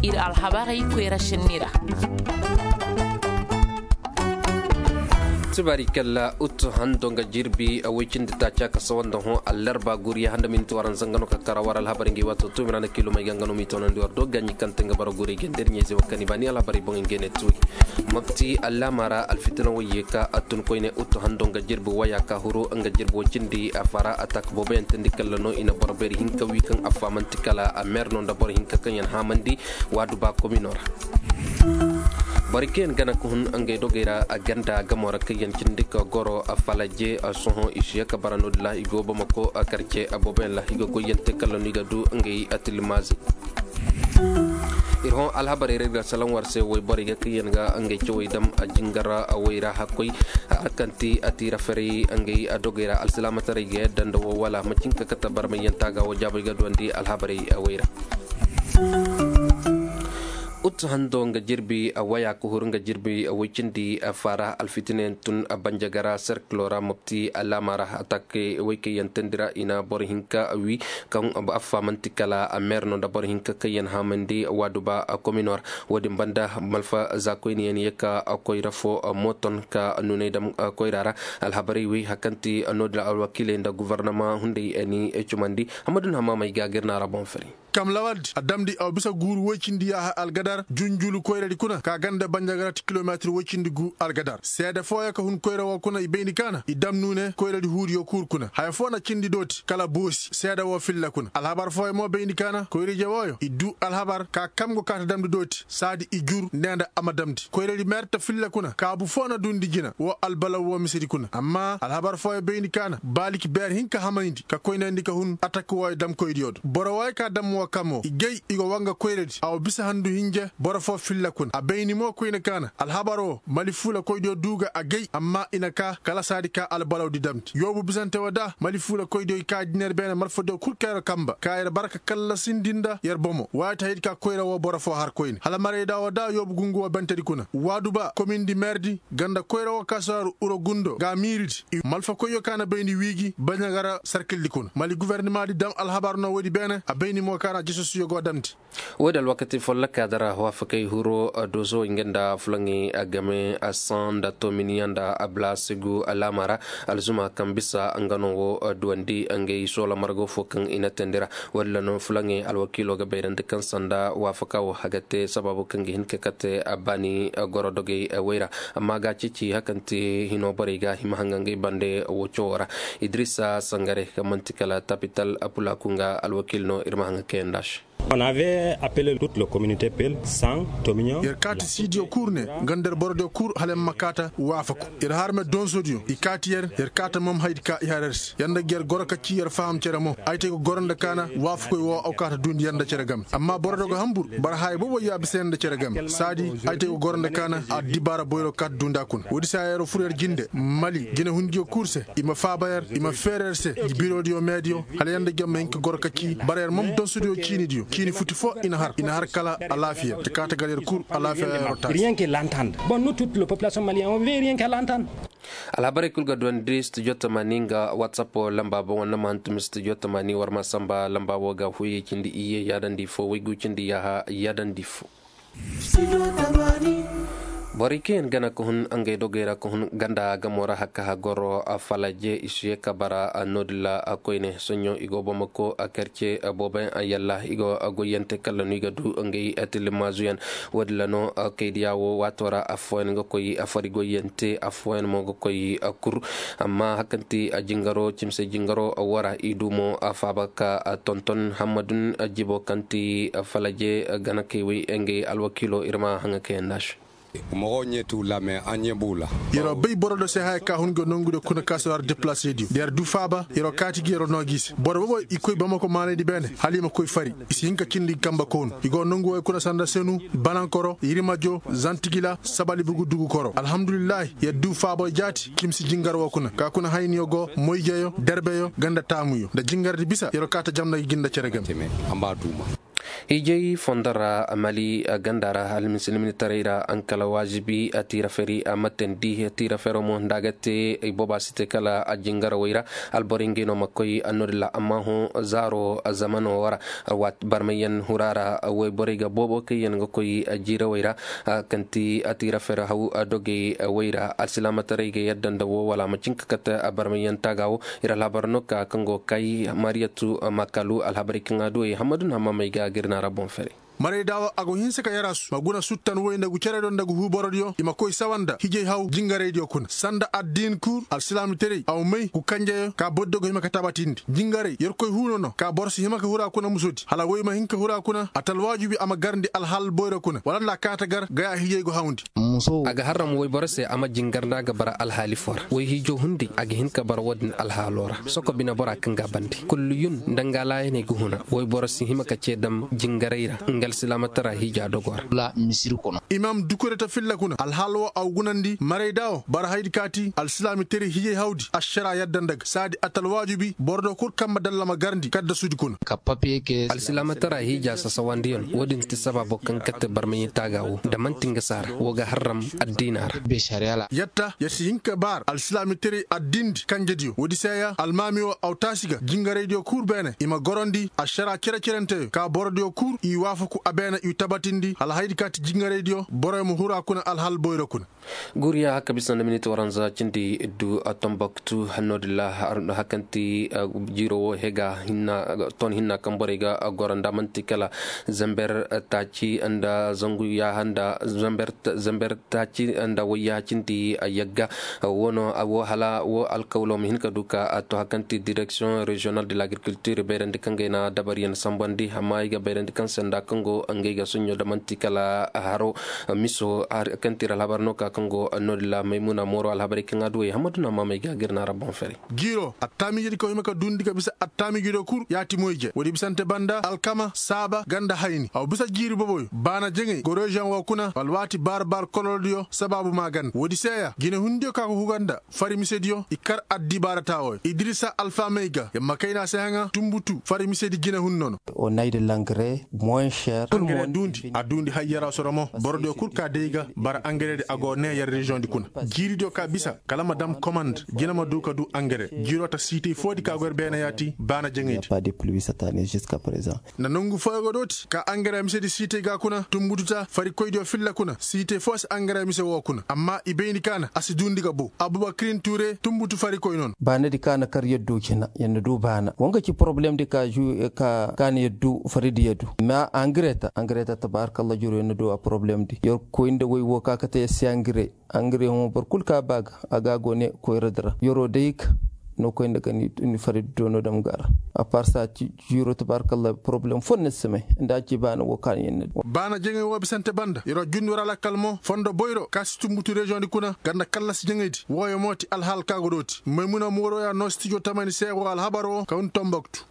ir alhabari kwera shinira. Tabarikalla utto handonga jirbi awicinde tacha kasawanda ho allarba guriya handa min to waran zangano ka karawar alhabari ngi wato to mirana kilo may gangano mi tonan dior do ganyi kantenga baro guri gender nyeze wakani bani alhabari bongen gene tuy mabti allamara alfitna wayeka atun koyne utto handonga jirbi waya ka huru anga jirbo cindi afara atak bobe entendi kallano ina barberi hinka wikan afamantikala amerno nda bor hinka kanyan hamandi wadu ba kominora bariken gana kun angay dogera aganda gamora kayen cindika goro afalaje soho ishiya kabaranodla igo bamako akarche aboben la igo goyente kaloniga du angay atilmazi irhon alhabari rega salam warse way bariga kayen ga angay choy dam ajingara awayra hakoy akanti atira feri angay adogera alsalamata rege dando wala macinka katabar mayentaga wajabiga dondi alhabari awayra handonga jirbi awaya ko hurunga jirbi awicindi afara alfitinen tun abanjagara cerclora mopti alamara atake weke yantendira ina borhinka awi kan afamantikala amerno da borhinka kayen hamandi waduba kominor wadim banda malfa zakoini en yeka akoyrafo moton ka nunedam koyrara alhabari wi hakanti anodla alwakile nda gouvernement hundi eni echumandi hamadun hamama igagirna rabon feri kam lawad adamdi aw bisa guru wocindi ya algadar junjulu koyradi kuna ka ganda banjagara kilometre wocindi gu algadar seeda foya ka hun koyra wo kuna ibeni kana idam nune koyradi huudi yo kur kuna hay fona cindi doti kala bosi seeda wo filla kuna alhabar foya mo beni kana koyri jawoyo iddu alhabar ka kamgo kata damdi doti sadi ijur nenda amadamdi koyradi merta filla kuna ka bu fona dundi jina wo albala wo misiri kuna amma alhabar foya beni kana baliki ber hinka hamayndi ka koynandi ka hun attaque wo dam koyri yodo boro way ka dam kamo igay igo wanga koyredi aw bisa handu hinje bora fo filla kun abayni mo koyna kana alhabaro mali fula koydo duga agay amma inaka kala sadika albalaw di damti yobu bisante wada mali fula koydo ka diner bena marfodo kurkara kamba kayra baraka kala sindinda yer bomo wata hidka koyra wo bora fo har koyni hala mare da wada yobu gungu wa bantadi kuna waduba commune di merdi ganda koyra wo kasar uro gundo ga miridi malfa koyo kana bayni wigi banyagara cercle dikuna mali gouvernement di dam alhabar no wodi bena abayni mo Jesus yogo damti wadal wakati folla kadara wafakay huro dozo ingenda flangi agame asanda tominianda ablasigu alamara alzuma kambisa angano wo duandi angay sola margo fokan inatendira wala no flangi alwakilo ga bayrande kan sanda wafakaw hagate sababu kangi hinke kate abani gorodoge wayra amma ga cici hakanti hino bariga himahangangi bande wochora Idrissa Sangare kamantikala capital apula kunga alwakil no irmahanga kendash. On avait appelé toute la communauté Pel, Sang, Tomignon. Yerkati sidio kurne, gander bordo kur halem makata wafaku. Harme don sodio, ikati yerkata mom haidka iharers. Yanda ger goraka ci yer faham ceramo. Aite ko goronda kana wafaku wo awkata dundi yanda ceregam. Amma bordo go hambur, bar hay bobo yabi sende ceregam. Sadi aite ko goronda kana a dibara boyro kat dunda kun. Wodi sa yero furer jinde, Mali, gene hundio kurse, ima fabayer, ima fererse, biro dio medio, hale yanda gam henk goraka ci, barer mom don sodio cini dio. Kini futi fo ina har kala alafia te kata galer cour alafia rien que l'entendre bon nous toute la population malienne on veut rien que l'entendre alhabari kulga don dist jota maninga whatsapp lamba bo wonna mantum st jota mani warma samba lamba woga huye kindi iye yadandi fo wigu kindi yaha yadandi fo boriken gana ko hun angay dogera ko hun ganda gamora hakka goro afalaje isye kabara anodla akoyne sonyo igo bomako akarche boben ayalla igo agoyente kala niga du angay atilmazuyan wadlano kaydiyawo watora afoen ngokoy afarigo yente afoen mo ngokoy akur amma hakanti ajingaro chimse jingaro wara idumo afabaka tonton hamadun ajibo kanti afalaje gana kewi angay alwakilo irma hanga kendash mo nyetu la me anyebula yero bey borodo se hay ka hungo nongude kuna kasar déplacer di der du faba yero kati gero nogis borobo ikoy bamako mane di bene halima koy fari isi hinka kindi kamba kon igo nongu kuna sanda senu banankoro yirimajo zantigila sabali bugu dugu koro alhamdulillah ya du faba jati kimsi jingar wo kuna ka kuna hayni yogo moyjeyo derbeyo ganda tamuyo da jingar di bisa yero kata jamna ginda ceregam amba duma hijay fondara mali gandara almuslimin tarira ankala wajibi atira feri amatendi atira feromo ndagate iboba site kala ajingara wira alboringino makoy anodla amahu zaro zamano wara wat barmayan hurara way boriga bobo kayen gokoy ajira wira kanti atira fera haw adoge wira alsilama tarige yaddanda wo wala macinka kata barmayan tagawo ira labarnoka kango kay mariyatu makalu alhabarikanga do hamadun hamamaiga girna rabon fere mare dawa ago hinse ka yarasu maguna suttan woyna gu cere don dagu huborodio ima koy sawanda hije haw jinga radio kun sanda addin kur al islam tere aw may ku kanje ka boddogo hima ka tabatindi jingare yer koy hunono ka borsi hima ka hura kuna musudi hala woyma hinka hura kuna atal wajibi ama garndi al hal boyra kuna wala la kata gar gaya hije go hawndi muso aga haram woy borse ama jingarna ga bara al halifor woy hijo hundi aga hinka bar wodin al halora soko bina bora kanga bandi kulluyun dangala ne gu huna woy borsi hima ka cedam jingareira silamatara hija dogor la misir kono imam dukureta filla kuna al halwa aw gunandi mareydao bar haydi kati al islami tere hije hawdi ashara yaddandag sadi atal wajibi bordo kur kam dallama garndi kadda sudi kuna kapape ke al silamatara hija sasawandiyon wodin tisababo kan katte barmi tagawo da mantinga sar woga haram ad-dinar be shariala yatta yasi hinka bar al islami tere ad-dindi kanjediyo wodi saya al mamiyo aw tasiga jinga radio kur bene ima gorondi ashara kire ka bordo kur i wafaku abena yu tabatindi al haydi kati jinga radio boroy mu hura kuna al hal boyro kuna guriya haka bisan minute waranza cindi iddu atombaktu hanodillah arno hakanti jiro hega hinna kamborega goranda mantikala zamber tachi anda zangu ya handa zamber tachi anda waya cindi ayagga wono awo hala wo alkawlo min kaduka ato hakanti direction régionale de l'agriculture berende kangena dabarian sambandi hamaiga berende kansanda kango angega sunyo damantikala haro miso kantira labarno ka kango anodla maymuna moro alhabari kanga duwe hamaduna mamaiga girna rabon fere giro attami yidi ko himaka dundi ka bisa attami gido kur yati moyje wodi bisante banda alkama saba ganda hayni aw bisa jiri boboy bana jenge go region wa kuna walwati barbar kololdio sababu magan wodi seya gine hundio ka ko huganda fari misedio ikar addi barata o idrissa alfa meiga yamma kayna sehanga tumbutu fari misedi gine hunnono o nayde l'engrais moins cher adundi hayyara soromo bordo kurka deiga bar engrais de ago ne yer region di kuna jiri do ka bisa kala madame commande gina ma duka du engrais jiro ta cité fodi ka gor bena yati bana jengeti pas de pluie cette année jusqu'à présent na nongu fogo doti ka engrais misedi cité ga kuna tumbututa fari koydo filla kuna cité fos engrais mise wo kuna amma ibeni kana asidundi ga bo abubakrin touré tumbutu fari koy non bana di kana kar yeddo kina yanda du bana wonga ci problème de ka kan yeddu faridi yeddu ma engrais ta tabarakallah juro no do a problème di yor ko inde woy wo ka kata si engrais mo bor kulka bag aga gone ko redra yoro deik no ko inde kan ni farid do no dam gar a part ça juro tabarakallah problème fonne seme nda ci bana wo kan yen bana jenge wo bisante banda yoro jundu rala kalmo fondo boyro kastumbutu region di kuna ganda kala si jengedi woyo moti al hal ka godoti maymuna moro ya no studio tamani sego al habaro ka un tomboktu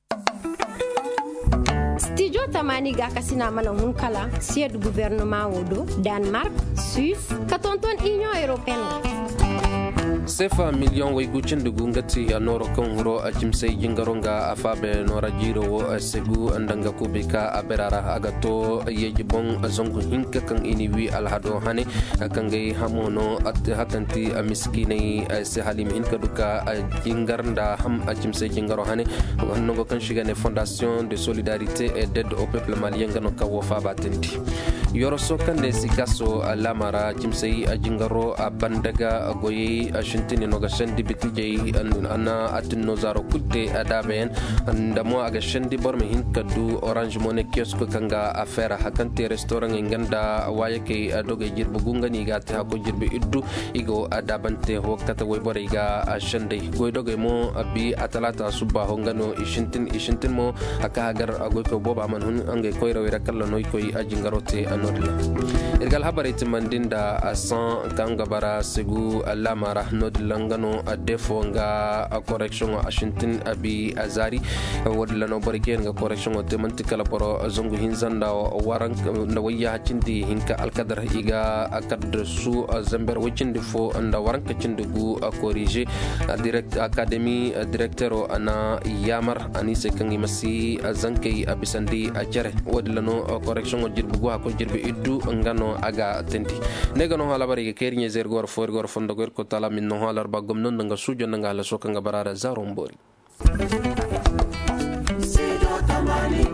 Studio Tamani ga kasina mana hunkala siège du gouvernement wodo Danemark, Suisse, katonton Union européenne. sefa million way gucinde gungati anoro kan huro ajimsay jingaronga afabe nora jiro wo segu andanga kubika aberara agato yeji bon zongu hinka kan iniwi alhado hane kangay hamono at hakanti miskini se halim hinka duka jingarnda ham ajimsay jingaro hane wanno kan shigane fondation de solidarité et d'aide au peuple malien ngano kawo fa batenti yoro sokande sikaso lamara jimsay jingaro abandaga goyi shintini no ga shendi bitije ana atinno zaro kutte adaben ndamo aga shendi borme hinkadu orange money kiosk kanga affaire hakante restaurant nganda wayake adoge jirbu gungani gate hako jirbe iddu igo adabante hokkata way boriga shende goydoge mo abi atalata suba hongano ishintin mo aka hagar agoy ko boba man hun ange koyro wira kala noy koy ajingarote nodla irgal habari timandinda asan kanga bara segu lamara nodlangano defo nga correction Washington abi azari wadla no bariken nga correction temantikala poro zongu hinzanda waran na waya cindi hinka alkadar iga akad su zamber wicindi fo anda waran kacindugu corriger direct academy director ana yamar anise kangi masi zankei abisandi ajare wadla no correction jirbugo ko jirbe iddu ngano aga tenti negano hala bari kernye zergor forgor fondogor ko tala min no halar bagom non nga sujo nga la soka nga barara zarombori